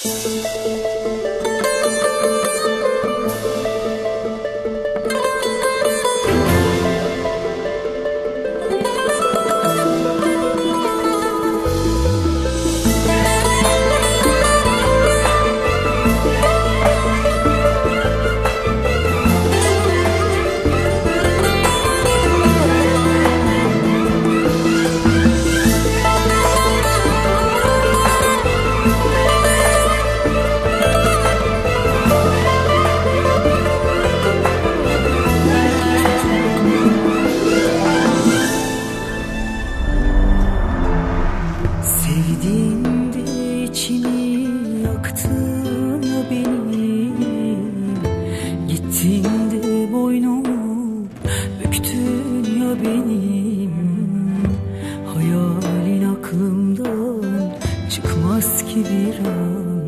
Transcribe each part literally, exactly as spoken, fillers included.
Sevdiğinde içini yaktın ya benim, gittin de boynumu büktün ya benim. Hayalin aklımdan çıkmaz ki bir an,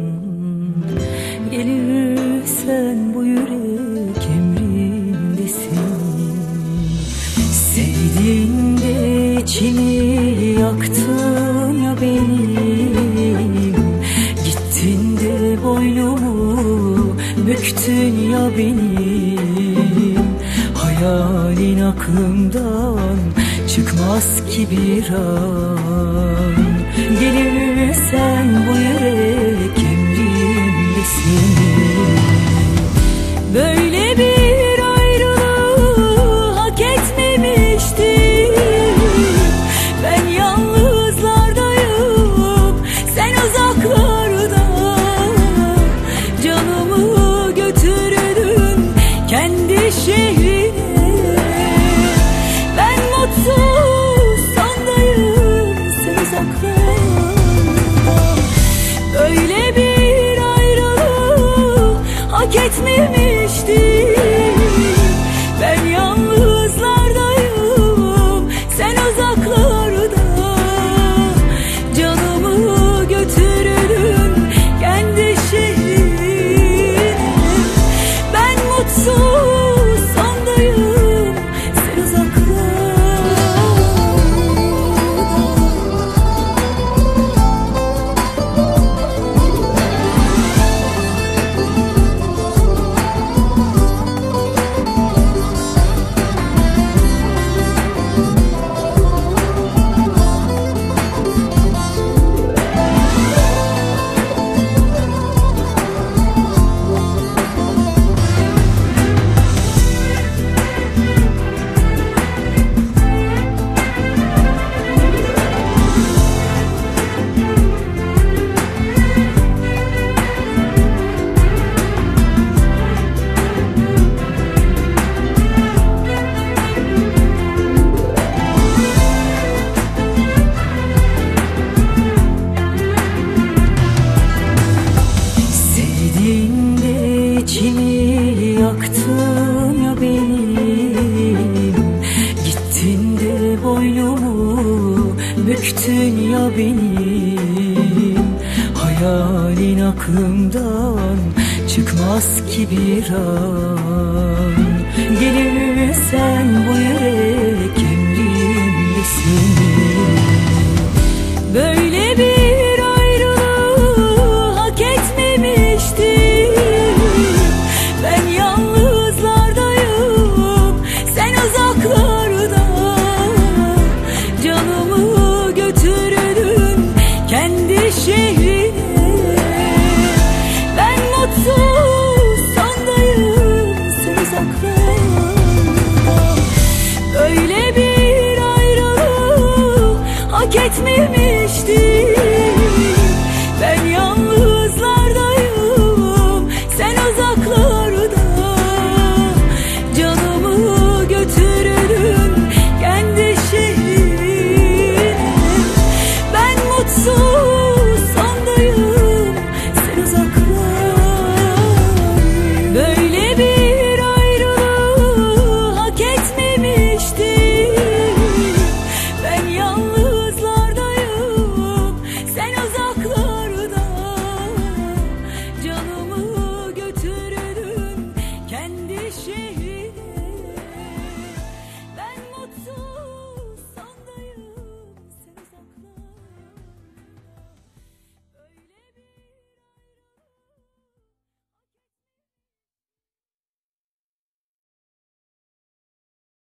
gelirsen bu yürek emrindesin. Sevdiğinde içini yaktın ya benim, gittin de boynumu büktün ya benim. Hayalin aklımdan çıkmaz ki bir an, gelirsen bu yürek emrindesin. Böyle bir ayrılığı hak etmemiştim. Ben yalnızlardayım, sen uzaklarda. Canımı götürdün kendi şehrine. Ben mutsuz sondayım, sen uzaklarda. Böyle bir ayrılığı hak etmemiştim. Ben yalnızlardayım, sen uzaklarda. Canımı götürdün kendi şehrine. Ben mutsuz sondayım, sen uzaklarda. İçini yaktın ya benim, gittin de boynumu büktün ya benim. Hayalin aklımdan çıkmaz ki bir an, gelirsen bu yürek emrindesin. Böyle bir ayrılığı hak etmemiştim. Ben yalnızlardayım, sen uzaklarda. Canımı götürdün kendi şehrine.